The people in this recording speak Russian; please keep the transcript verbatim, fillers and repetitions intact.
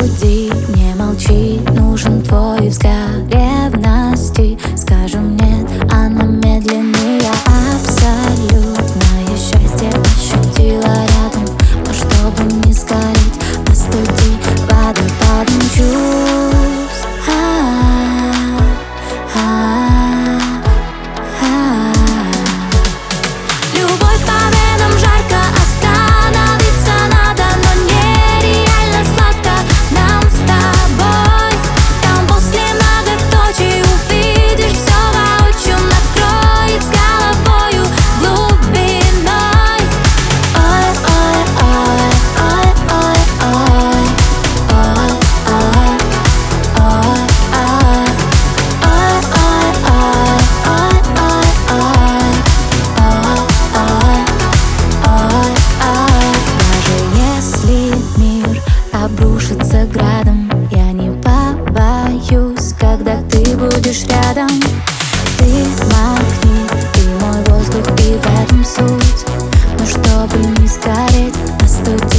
Остуди, не молчи, нужен твой взгляд ревности. Скажем нет, она медленнее. Абсолютное счастье ощутила рядом, но чтобы не сгореть, остуди водопадом чувств. Любовь по венам жарко, остановиться надо, но нереально сладко нам с тобой. Там после многоточий увидишь все воочию, накроет с головою глубиной. Ой, ой, ой, ой, ой, ой, ой, ой, ой, обрушится градом, я не побоюсь, когда ты будешь рядом. Ты магнит, ты мой воздух, и в этом суть. Но чтобы не сгореть, остудить